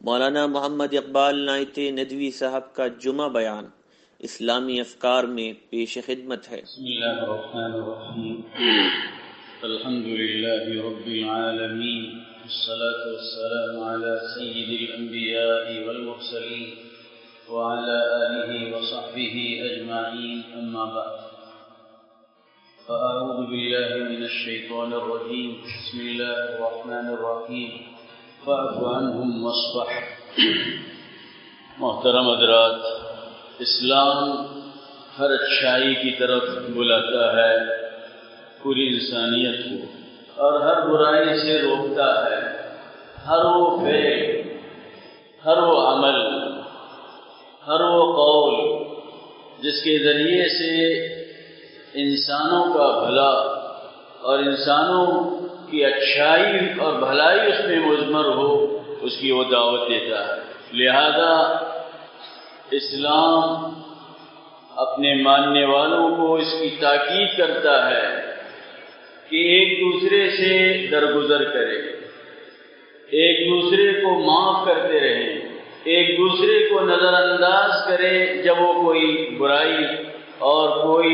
مولانا محمد اقبال نائت ندوی صاحب کا جمعہ بیان اسلامی افکار میں پیش خدمت ہے۔ بسم اللہ الرحمن الرحیم، الحمد للہ رب العالمین، والصلاة والسلام على سید الانبیاء والمرسلین وعلى آلہ وصحبہ اجمعین، اما بعد فأعوذ باللہ من الشیطان الرجیم، بسم اللہ الرحمن الرحیم، فاعف عنہم واصفح۔ محترم حضرات، اسلام ہر اچھائی کی طرف بلاتا ہے پوری انسانیت کو، اور ہر برائی سے روکتا ہے۔ ہر وہ فعل، ہر وہ عمل، ہر وہ قول جس کے ذریعے سے انسانوں کا بھلا اور انسانوں کی اچھائی اور بھلائی اس میں مضمر ہو، اس کی وہ دعوت دیتا ہے۔ لہذا اسلام اپنے ماننے والوں کو اس کی تاکید کرتا ہے کہ ایک دوسرے سے درگزر کرے، ایک دوسرے کو معاف کرتے رہیں، ایک دوسرے کو نظر انداز کرے جب وہ کوئی برائی اور کوئی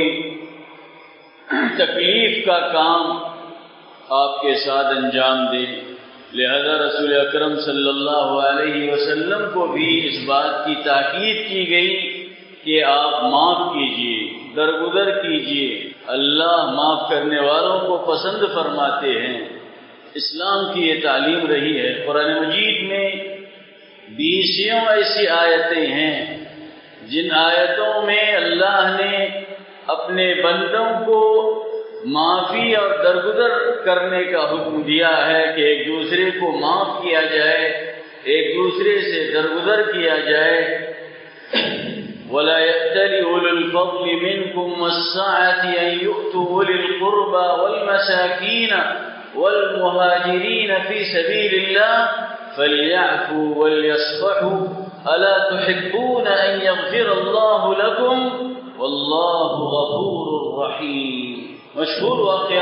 تکلیف کا کام آپ کے ساتھ انجام دے۔ لہذا رسول اکرم صلی اللہ علیہ وسلم کو بھی اس بات کی تاکید کی گئی کہ آپ معاف کیجئے، درگزر کیجئے۔ اللہ معاف کرنے والوں کو پسند فرماتے ہیں۔ اسلام کی یہ تعلیم رہی ہے۔ قرآن مجید میں 20 ایسی آیتیں ہیں جن آیتوں میں اللہ نے اپنے بندوں کو معافی اور درگزر کرنے کا حکم دیا ہے کہ ایک دوسرے کو معاف کیا جائے، ایک دوسرے سے درگزر کیا جائے۔ وَلَا يَأْتَلِ أُولُو الْفَضْلِ مِنْكُمْ وَالسَّعَةِ أَنْ يُؤْتُوا أُولِي الْقُرْبَى وَالْمَسَاكِينَ وَالْمُهَاجِرِينَ فِي سَبِيلِ اللَّهِ فَلْيَعْفُوا وَلْيَصْفَحُوا أَلَا تُحِبُّونَ أَنْ يَغْفِرَ اللَّهُ لَكُمْ وَاللَّهُ غَفُورٌ رَحِيمٌ۔ مشہور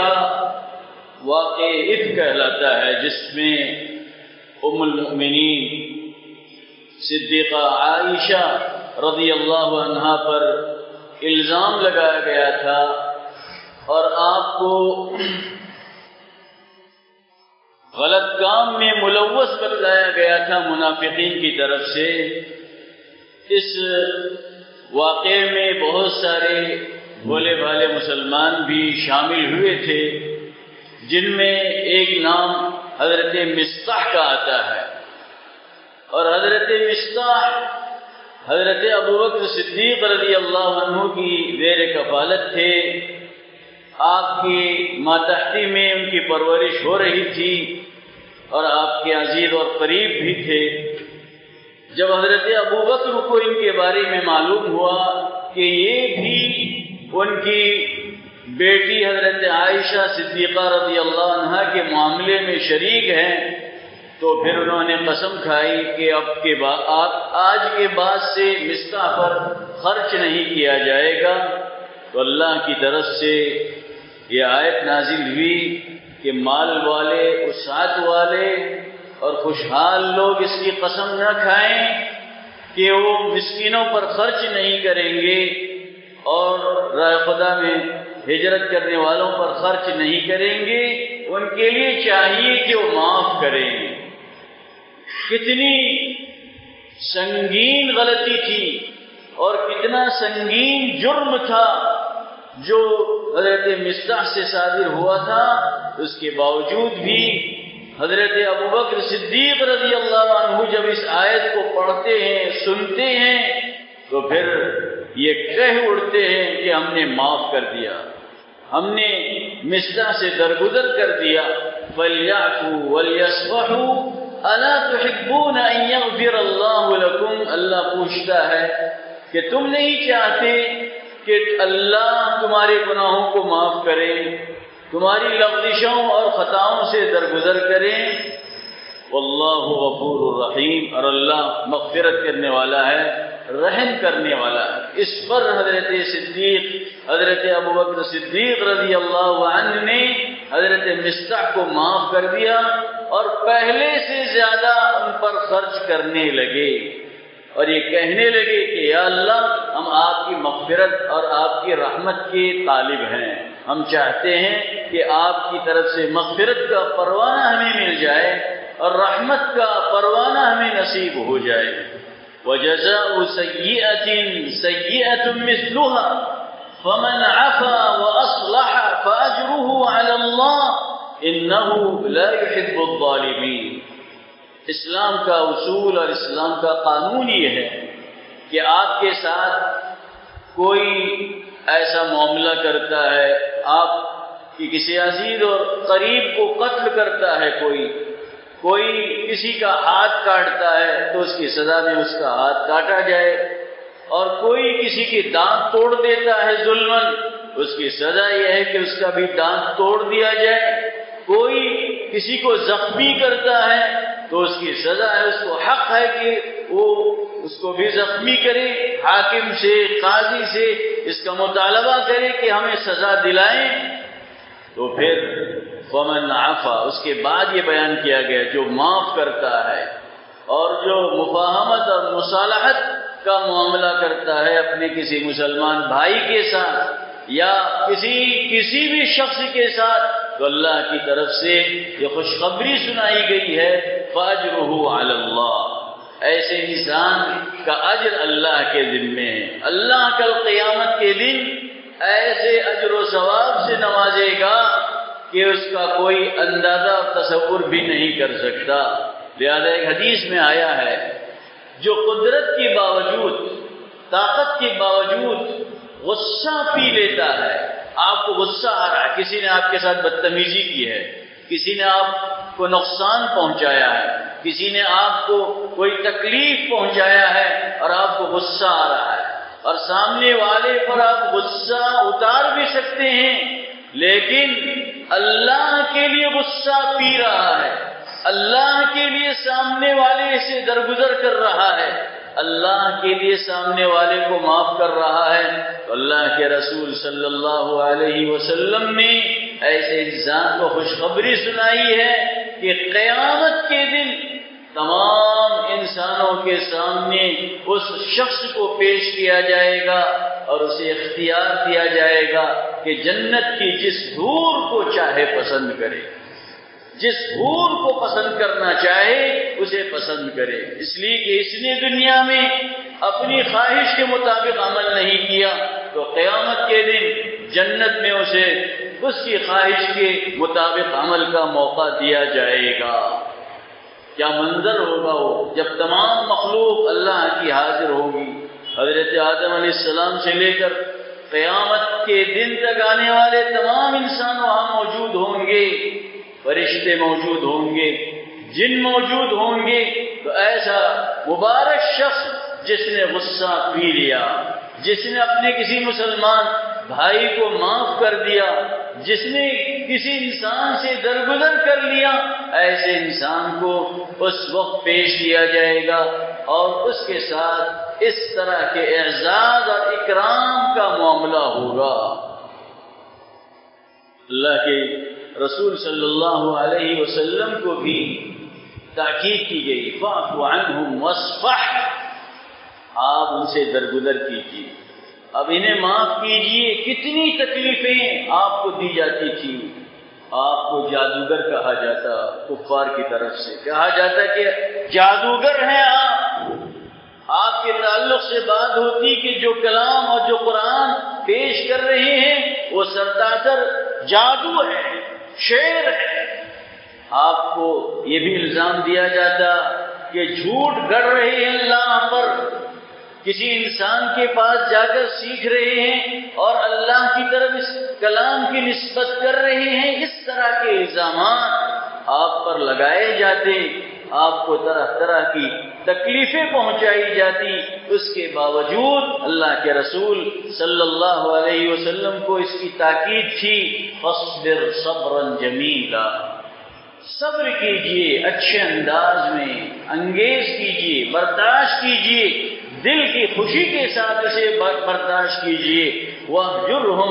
واقع افک کہلاتا ہے، جس میں ام المؤمنین صدیقہ عائشہ رضی اللہ عنہا پر الزام لگایا گیا تھا اور آپ کو غلط کام میں ملوث بتلایا گیا تھا منافقین کی طرف سے۔ اس واقعے میں بہت سارے بھولے بھالے مسلمان بھی شامل ہوئے تھے، جن میں ایک نام حضرت مصطح کا آتا ہے، اور حضرت مصطح حضرت ابوبکر صدیق رضی اللہ عنہ کی زیر کفالت تھے۔ آپ کی ماتحتی میں ان کی پرورش ہو رہی تھی اور آپ کے عزیز اور قریب بھی تھے۔ جب حضرت ابوبکر کو ان کے بارے میں معلوم ہوا کہ یہ بھی ان کی بیٹی حضرت عائشہ صدیقہ رضی اللہ عنہا کے معاملے میں شریک ہیں، تو پھر انہوں نے قسم کھائی کہ آج کے بعد سے مصطح پر خرچ نہیں کیا جائے گا۔ تو اللہ کی طرف سے یہ آیت نازل ہوئی کہ مال والے، وسعت والے اور خوشحال لوگ اس کی قسم نہ کھائیں کہ وہ مسکینوں پر خرچ نہیں کریں گے اور راہ خدا میں ہجرت کرنے والوں پر خرچ نہیں کریں گے۔ ان کے لیے چاہیے کہ وہ معاف کریں۔ کتنی سنگین غلطی تھی اور کتنا سنگین جرم تھا جو حضرت مصطح سے صادر ہوا تھا، اس کے باوجود بھی حضرت ابوبکر صدیق رضی اللہ عنہ جب اس آیت کو پڑھتے ہیں، سنتے ہیں، تو پھر یہ کہہ اڑتے ہیں کہ ہم نے معاف کر دیا، ہم نے مصطح سے درگزر کر دیا۔ فَلْيَعْفُوا وَلْيَصْفَحُوا أَلَا تُحِبُّونَ أَن يَغْفِرَ اللَّهُ لَكُمْ۔ اللہ پوچھتا ہے کہ تم نہیں چاہتے کہ اللہ تمہارے گناہوں کو معاف کرے، تمہاری لغزشوں اور خطاؤں سے درگزر کریں۔ واللہ غفور الرحیم، اور اللہ مغفرت کرنے والا ہے، رحم کرنے والا ہے۔ اس پر حضرت ابوبکر صدیق رضی اللہ عنہ نے حضرت مصطح کو معاف کر دیا اور پہلے سے زیادہ ان پر خرچ کرنے لگے اور یہ کہنے لگے کہ یا اللہ ہم آپ کی مغفرت اور آپ کی رحمت کے طالب ہیں، ہم چاہتے ہیں کہ آپ کی طرف سے مغفرت کا پروانہ ہمیں مل جائے اور رحمت کا پروانہ ہمیں نصیب ہو جائے۔ وَجَزَاءُ سَيِّئَةٍ سَيِّئَةٌ مِثْلُهَا فَمَنْ عَفَا وَأَصْلَحَ فَأَجْرُهُ عَلَى اللَّهِ إِنَّهُ لَا يُحِبُّ الظَّالِمِينَ۔ اسلام کا اصول اور اسلام کا قانون یہ ہے کہ آپ کے ساتھ کوئی ایسا معاملہ کرتا ہے، آپ کی کسی عزیز اور قریب کو قتل کرتا ہے، کوئی کسی کا ہاتھ کاٹتا ہے تو اس کی سزا میں اس کا ہاتھ کاٹا جائے، اور کوئی کسی کی دانت توڑ دیتا ہے ظلماً، اس کی سزا یہ ہے کہ اس کا بھی دانت توڑ دیا جائے، کوئی کسی کو زخمی کرتا ہے تو اس کی سزا ہے، اس کو حق ہے کہ وہ اس کو بھی زخمی کرے، حاکم سے قاضی سے اس کا مطالبہ کرے کہ ہمیں سزا دلائیں۔ تو پھر فمن عفا، اس کے بعد یہ بیان کیا گیا جو معاف کرتا ہے اور جو مفاہمت اور مصالحت کا معاملہ کرتا ہے اپنے کسی مسلمان بھائی کے ساتھ یا کسی بھی شخص کے ساتھ، تو اللہ کی طرف سے یہ خوشخبری سنائی گئی ہے فَأَجْرُهُ عَلَى اللَّهِ، ایسے انسان کا اجر اللہ کے ذمے ہے، اللہ کل قیامت کے دن ایسے اجر و ثواب سے نوازے گا کہ اس کا کوئی اندازہ اور تصور بھی نہیں کر سکتا۔ لہذا ایک حدیث میں آیا ہے جو قدرت کے باوجود، طاقت کے باوجود غصہ پی لیتا ہے، آپ کو غصہ آ رہا ہے، کسی نے آپ کے ساتھ بدتمیزی کی ہے، کسی نے آپ کو نقصان پہنچایا ہے، کسی نے آپ کو کوئی تکلیف پہنچایا ہے اور آپ کو غصہ آ رہا ہے، اور سامنے والے پر آپ غصہ اتار بھی سکتے ہیں، لیکن اللہ کے لیے غصہ پی رہا ہے، اللہ کے لیے سامنے والے سے درگزر کر رہا ہے، اللہ کے لیے سامنے والے کو معاف کر رہا ہے، تو اللہ کے رسول صلی اللہ علیہ وسلم نے ایسے انسان کو خوشخبری سنائی ہے کہ قیامت کے دن تمام انسانوں کے سامنے اس شخص کو پیش کیا جائے گا اور اسے اختیار دیا جائے گا کہ جنت کی جس حور کو چاہے پسند کرے، جس حور کو پسند کرنا چاہے اسے پسند کرے، اس لیے کہ اس نے دنیا میں اپنی خواہش کے مطابق عمل نہیں کیا، تو قیامت کے دن جنت میں اسے اس کی خواہش کے مطابق عمل کا موقع دیا جائے گا۔ کیا منظر ہوگا وہ جب تمام مخلوق اللہ کی حاضر ہوگی، حضرت آدم علیہ السلام سے لے کر قیامت کے دن تک آنے والے تمام انسان وہاں موجود ہوں گے، فرشتے موجود ہوں گے، جن موجود ہوں گے، تو ایسا مبارک شخص جس نے غصہ پی لیا، جس نے اپنے کسی مسلمان بھائی کو معاف کر دیا، جس نے کسی انسان سے درگزر کر لیا، ایسے انسان کو اس وقت پیش کیا جائے گا اور اس کے ساتھ اس طرح کے اعزاز اور اکرام کا معاملہ ہوگا۔ اللہ کے رسول صلی اللہ علیہ وسلم کو بھی تاکید کی گئی، فاعف عنہم واصفح، آپ ان سے درگزر کیجیے، اب انہیں معاف کیجیے۔ کتنی تکلیفیں آپ کو دی جاتی تھی، آپ کو جادوگر کہا جاتا، کفار کی طرف سے کہا جاتا کہ جادوگر ہیں آپ کے تعلق سے بات ہوتی کہ جو کلام اور جو قرآن پیش کر رہے ہیں وہ سرتاسر جادو ہے، شعر ہے۔ آپ کو یہ بھی الزام دیا جاتا کہ جھوٹ گڑھ رہے ہیں اللہ پر، کسی انسان کے پاس جا کر سیکھ رہے ہیں اور اللہ کی طرف اس کلام کی نسبت کر رہے ہیں، اس طرح کے الزامات آپ پر لگائے جاتے، آپ کو طرح طرح کی تکلیفیں پہنچائی جاتی، اس کے باوجود اللہ کے رسول صلی اللہ علیہ وسلم کو اس کی تاکید تھی، فاصبر صبرا جمیلا، صبر کیجئے، اچھے انداز میں انگیز کیجئے، برداشت کیجئے، دل کی خوشی کے ساتھ اسے برداشت کیجئے، وَاهْجُرْهُمْ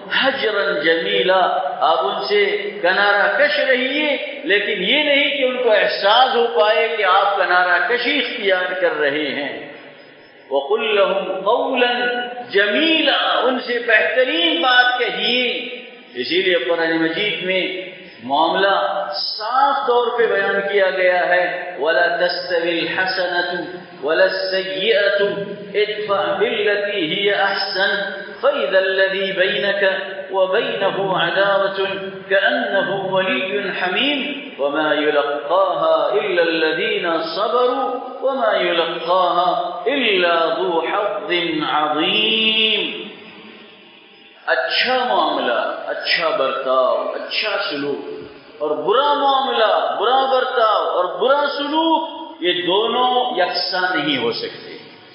حجرا جمیلا، آپ ان سے کنارہ کش رہیے، لیکن یہ نہیں کہ ان کو احساس ہو پائے کہ آپ کنارہ کشی اختیار کر رہے ہیں۔ وَقُلْ لَهُمْ قَوْلًا جَمِيلًا، ان سے بہترین بات کہیے۔ اسی لیے قرآن مجید میں معاملہ صاف طور پہ بیان کیا گیا ہے، وَلَا تَسْتَوِي الْحَسَنَةُ وَلَا السَّيِّئَةُ ادْفَعْ بِالَّتِي هِيَ أَحْسَنُ فَإِذَا الَّذِي بَيْنَكَ وَبَيْنَهُ عَدَاوَةٌ كَأَنَّهُ وَلِيٌّ حَمِيمٌ وَمَا يُلَقَّاهَا إِلَّا الَّذِينَ صَبَرُوا وَمَا يُلَقَّاهَا إِلَّا ذُو حَظٍّ عَظِيمٍ۔ اچھا معاملہ، اچھا برتاؤ، اچھا سلوک، اور برا معاملہ، برا برتاؤ اور برا سلوک، یہ دونوں یکساں نہیں ہو سکتے۔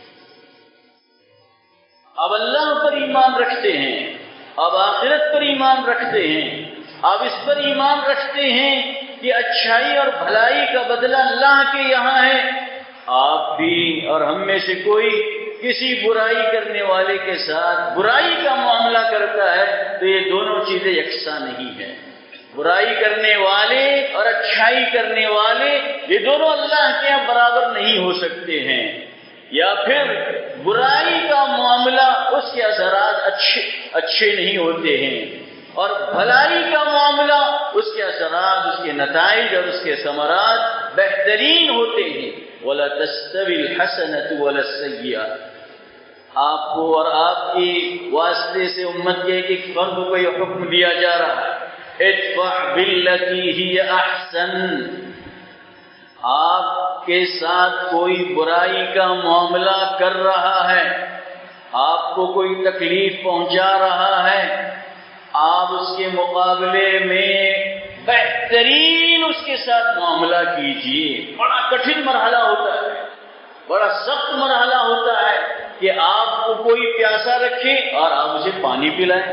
اب اللہ پر ایمان رکھتے ہیں، اب آخرت پر ایمان رکھتے ہیں، اب اس پر ایمان رکھتے ہیں کہ اچھائی اور بھلائی کا بدلہ اللہ کے یہاں ہے۔ آپ بھی اور ہم میں سے کوئی کسی برائی کرنے والے کے ساتھ برائی کا معاملہ کرتا ہے تو یہ دونوں چیزیں یکساں نہیں ہیں۔ برائی کرنے والے اور اچھائی کرنے والے یہ دونوں اللہ کے یہاں برابر نہیں ہو سکتے ہیں۔ یا پھر برائی کا معاملہ اس کے اثرات اچھے نہیں ہوتے ہیں، اور بھلائی کا معاملہ اس کے اثرات، اس کے نتائج اور اس کے ثمرات بہترین ہوتے ہیں۔ وَلَا تَسْتَوِي الْحَسَنَةُ وَلَا السَّيِّئَةُ، آپ کو اور آپ کی واسطے سے امت کے ایک فرد کو یہ حکم دیا جا رہا ہے، ادفع باللتی ہی احسن۔ آپ کے ساتھ کوئی برائی کا معاملہ کر رہا ہے، آپ کو کوئی تکلیف پہنچا رہا ہے، آپ اس کے مقابلے میں بہترین اس کے ساتھ معاملہ کیجیے۔ بڑا کٹھن مرحلہ ہوتا ہے، بڑا سخت مرحلہ ہوتا ہے کہ آپ کو کوئی پیاسا رکھے اور آپ اسے پانی پلائیں،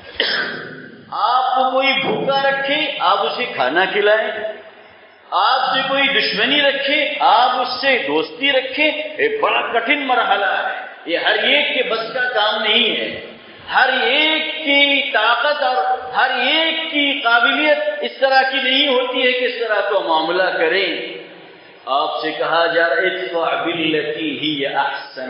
آپ کو کوئی بھوکا رکھے آپ اسے کھانا کھلائیں، آپ سے کوئی دشمنی رکھے آپ اس سے دوستی رکھیں۔ یہ بڑا کٹھن مرحلہ ہے، یہ ہر ایک کے بس کا کام نہیں ہے، ہر ایک کی طاقت اور ہر ایک کی قابلیت اس طرح کی نہیں ہوتی ہے کہ اس طرح کا معاملہ کریں۔ آپ سے کہا جا رہا ہے ادفع باللتی ہی احسن،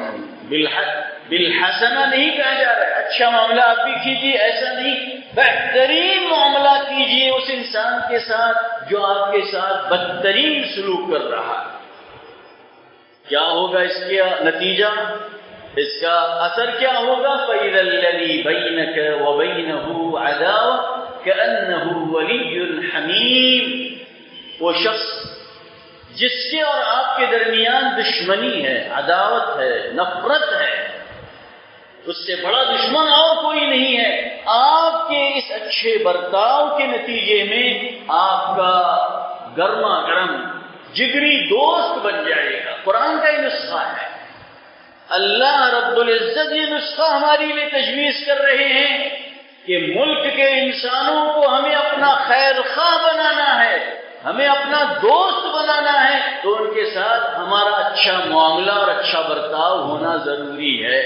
بالحسنہ نہیں کہا جا رہا ہے اچھا معاملہ آپ بھی کیجیے، ایسا نہیں، بہترین معاملہ کیجیے اس انسان کے ساتھ جو آپ کے ساتھ بدترین سلوک کر رہا ہے۔ کیا ہوگا اس کا نتیجہ، اس کا اثر کیا ہوگا؟ فَإِذَا الَّذِي بَيْنَكَ وَبَيْنَهُ عَدَاوَةٌ كَأَنَّهُ وَلِيٌّ حَمِيمٌ، وہ شخص جس کے اور آپ کے درمیان دشمنی ہے، عداوت ہے، نفرت ہے، اس سے بڑا دشمن اور کوئی نہیں ہے، آپ کے اس اچھے برتاؤ کے نتیجے میں آپ کا گرما گرم جگری دوست بن جائے گا۔ قرآن کا یہ نسخہ ہے، اللہ رب العزت یہ نسخہ ہمارے لیے تجویز کر رہے ہیں کہ ملک کے انسانوں کو ہمیں اپنا خیر خواہ بنانا ہے، ہمیں اپنا دوست بنانا ہے، تو ان کے ساتھ ہمارا اچھا معاملہ اور اچھا برتاؤ ہونا ضروری ہے۔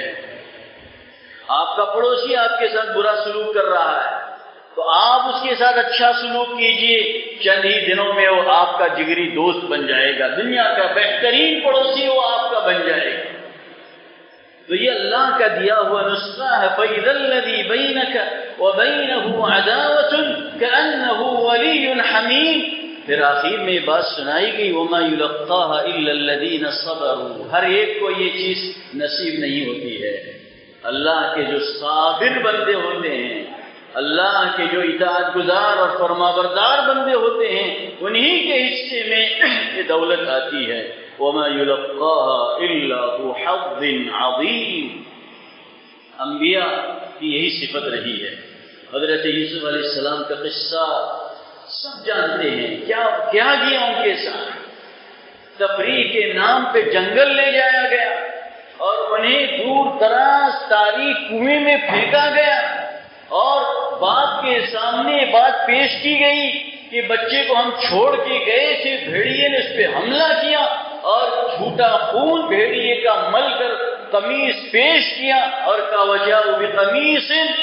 آپ کا پڑوسی آپ کے ساتھ برا سلوک کر رہا ہے تو آپ اس کے ساتھ اچھا سلوک کیجئے، چند ہی دنوں میں وہ آپ کا جگری دوست بن جائے گا، دنیا کا بہترین پڑوسی وہ آپ کا بن جائے گا۔ تو یہ اللہ کا دیا ہوا نسخہ ہے، فَإِذَا الَّذِي بَيْنَكَ وَبَيْنَهُ عَدَاوَةٌ كَأَنَّهُ وَلِيٌّ حَمِيمٌ۔ پھر آخر میں یہ بات سنائی گئی وَمَا يُلَقَّاهَا إِلَّا الَّذِينَ صَبَرُوا، ہر ایک کو یہ چیز نصیب نہیں ہوتی ہے۔ اللہ کے جو صابر بندے ہوتے ہیں، اللہ کے جو اطاعت گزار اور فرما بردار بندے ہوتے ہیں، انہی کے حصے میں یہ دولت آتی ہے۔ وَمَا يُلَقَّاهَا إِلَّا ذُو حَظٍّ عَظِيمٍ۔ انبیاء کی یہی صفت رہی ہے۔ حضرت یوسف علیہ السلام کا قصہ سب جانتے ہیں، کیا کیا کیا ان کے ساتھ۔ تفریح کے نام پہ جنگل لے جایا گیا اور انہیں دور دراز تاریخ کنویں میں پھینکا گیا، اور باپ کے سامنے بات پیش کی گئی کہ بچے کو ہم چھوڑ کے گئے تھے، بھیڑیے نے اس پہ حملہ کیا اور جھوٹا خون بھیڑیے کا مل کر قمیص پیش کیا اور کا وجہ بقمیص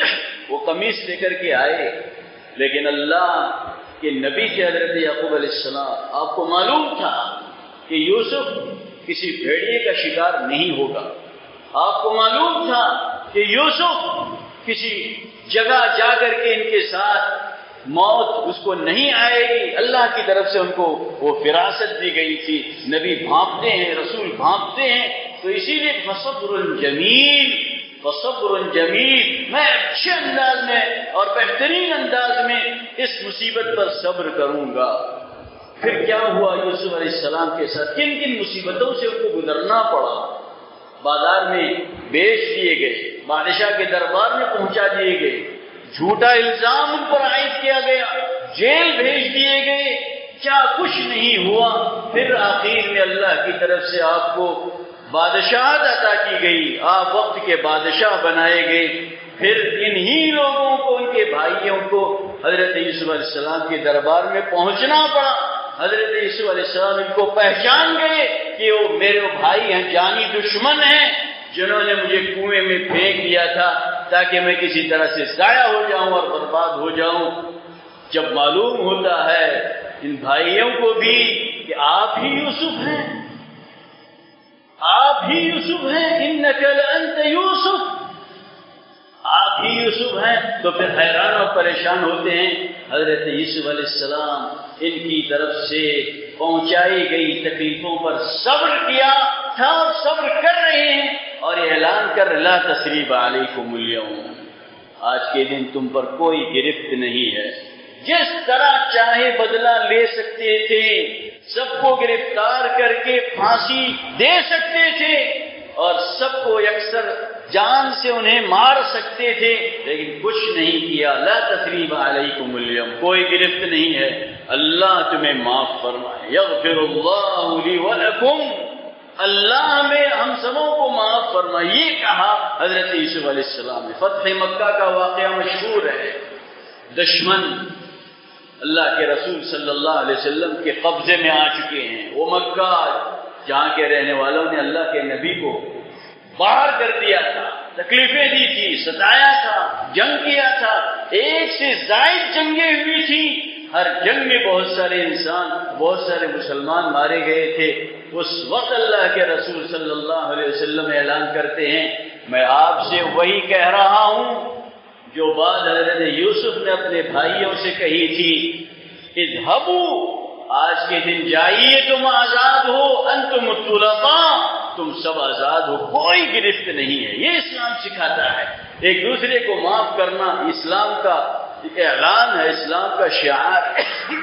وہ قمیص لے کر کے آئے، لیکن اللہ کے نبی تھے حضرت یعقوب علیہ السلام، آپ کو معلوم تھا کہ یوسف کسی بھیڑیے کا شکار نہیں ہوگا، آپ کو معلوم تھا کہ یوسف کسی جگہ جا کر کے ان کے ساتھ موت اس کو نہیں آئے گی، اللہ کی طرف سے ان کو وہ فراست دی گئی تھی، نبی بھانپتے ہیں، رسول بھانپتے ہیں، تو اسی لیے فصبر جمیل، فصبر جمیل، میں اچھے انداز میں اور بہترین انداز میں اس مصیبت پر صبر کروں گا۔ پھر کیا ہوا یوسف علیہ السلام کے ساتھ، کن کن مصیبتوں سے ان کو گزرنا پڑا، بازار میں بیچ دیے گئے، بادشاہ کے دربار میں پہنچا دیے گئے، جھوٹا الزام ان پر عائد کیا گیا، جیل بھیج دیے گئے، کیا کچھ نہیں ہوا، پھر آخر میں اللہ کی طرف سے آپ کو بادشاہت عطا کی گئی، آپ وقت کے بادشاہ بنائے گئے۔ پھر انہی لوگوں کو، ان کے بھائیوں کو حضرت یوسف علیہ السلام کے دربار میں پہنچنا پڑا، حضرت یوسف علیہ السلام ان کو پہچان گئے کہ وہ میرے بھائی ہیں، جانی دشمن ہیں، جنہوں نے مجھے کنویں میں پھینک دیا تھا تاکہ میں کسی طرح سے ضائع ہو جاؤں اور برباد ہو جاؤں۔ جب معلوم ہوتا ہے ان بھائیوں کو بھی کہ آپ ہی یوسف ہیں، آپ ہی یوسف ہیں، انک لانت یوسف، آپ ہی یوسف ہیں، تو پھر حیران اور پریشان ہوتے ہیں۔ حضرت یوسف علیہ السلام ان کی طرف سے پہنچائی گئی تکلیفوں پر صبر کیا تھا اور صبر کر رہے ہیں، اور اعلان کر لا تثریب علیکم اليوم، آج کے دن تم پر کوئی گرفت نہیں ہے، جس طرح چاہے بدلہ لے سکتے تھے، سب کو گرفتار کر کے پھانسی دے سکتے تھے اور سب کو یکسر جان سے انہیں مار سکتے تھے، لیکن کچھ نہیں کیا۔ لا تثریب علیکم اليوم، کوئی گرفت نہیں ہے، اللہ تمہیں معاف فرمائے، یغفر اللہ لی ولکم، اللہ میں ہم سبوں کو معاف فرمائے، یہ کہا حضرت یوسف علیہ السلام نے۔ فتح مکہ کا واقعہ مشہور ہے، دشمن اللہ کے رسول صلی اللہ علیہ وسلم کے قبضے میں آ چکے ہیں، وہ مکہ جہاں کے رہنے والوں نے اللہ کے نبی کو باہر کر دیا تھا، تکلیفیں دی تھی، ستایا تھا، جنگ کیا تھا، ایک سے زائد جنگیں ہوئی تھی، ہر جنگ میں بہت سارے انسان، بہت سارے مسلمان مارے گئے تھے۔ اس وقت اللہ کے رسول صلی اللہ علیہ وسلم اعلان کرتے ہیں، میں آپ سے وہی کہہ رہا ہوں جو بات حضرت یوسف نے اپنے بھائیوں سے کہی تھی، اذهبوا، آج کے دن جائیے، تم آزاد ہو، انتم الطلقاء، تم سب آزاد ہو، کوئی گرفت نہیں ہے۔ یہ اسلام سکھاتا ہے، ایک دوسرے کو معاف کرنا اسلام کا اعلان ہے، اسلام کا شعار ہے۔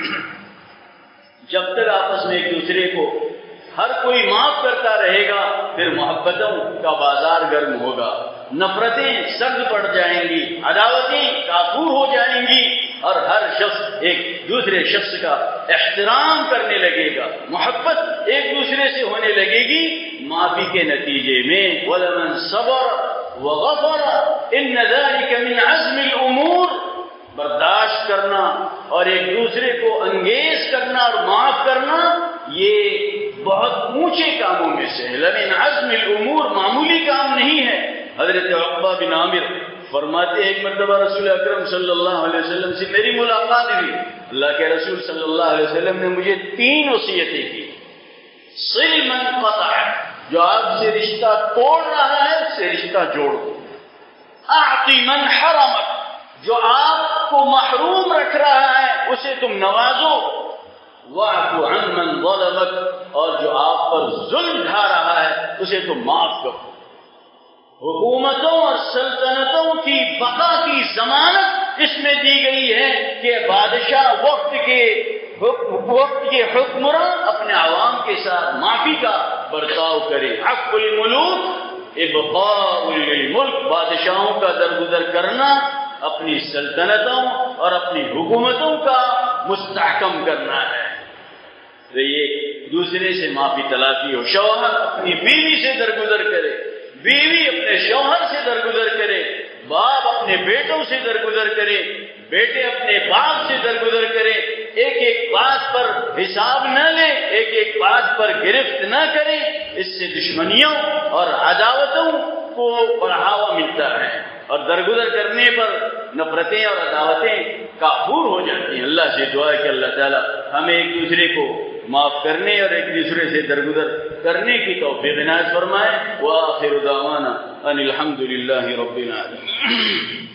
جب تک آپس میں ایک دوسرے کو ہر کوئی معاف کرتا رہے گا، پھر محبتوں کا بازار گرم ہوگا، نفرتیں سرد پڑ جائیں گی، عداوتیں کافور ہو جائیں گی، اور ہر شخص ایک دوسرے شخص کا احترام کرنے لگے گا، محبت ایک دوسرے سے ہونے لگے گی۔ معافی کے نتیجے میں وَلَمَنْ صَبَرَ وَغَفَرَ إِنَّ ذَلِكَ مِنْ عَزْمِ الْأُمُورِ، برداشت کرنا اور ایک دوسرے کو انگیز کرنا اور معاف کرنا، یہ بہت اونچے کاموں میں سے ہے۔ لَمِنْ عَزْمِ الْأُمُورِ، معمولی کام نہیں ہے۔ حضرت عقبہ بن عامر فرماتے ہیں، ایک مرتبہ رسول اکرم صلی اللہ علیہ وسلم سے میری ملاقات ہوئی، اللہ کے رسول صلی اللہ علیہ وسلم نے مجھے 3 وصیتیں کی۔ صل من قطع، جو آپ سے رشتہ توڑ رہا ہے اس سے رشتہ جوڑو۔ اعطی من حرمک، جو آپ کو محروم رکھ رہا ہے اسے تم نوازو۔ واعف عن من ظلمک، اور جو آپ پر ظلم ڈھا رہا ہے اسے تم معاف کرو۔ حکومتوں اور سلطنتوں کی بقا کی ضمانت اس میں دی گئی ہے کہ بادشاہ وقت کے حکمران اپنے عوام کے ساتھ معافی کا برتاؤ کرے۔ حق الملوک ابقاء للملک، بادشاہوں کا درگزر کرنا، اپنی سلطنتوں اور اپنی حکومتوں کا مستحکم کرنا ہے۔ تو یہ دوسرے سے معافی تلافی ہو، شوہر اپنی بیوی سے درگزر کرے، بیوی اپنے شوہر سے درگزر کرے، باپ اپنے بیٹوں سے درگزر کرے، بیٹے اپنے باپ سے درگزر کرے، ایک ایک بات پر حساب نہ لے، ایک ایک بات پر گرفت نہ کرے، اس سے دشمنیوں اور عداوتوں کو بڑھاوا ملتا ہے، اور درگزر کرنے پر نفرتیں اور عداوتیں کافور ہو جاتی ہیں۔ اللہ سے دعا ہے کہ اللہ تعالیٰ ہمیں ایک دوسرے کو معاف کرنے اور ایک دوسرے سے درگزر کرنے کی توفیق عنایت فرمائے۔ وآخر دعوانا ان الحمد للہ رب العالمین۔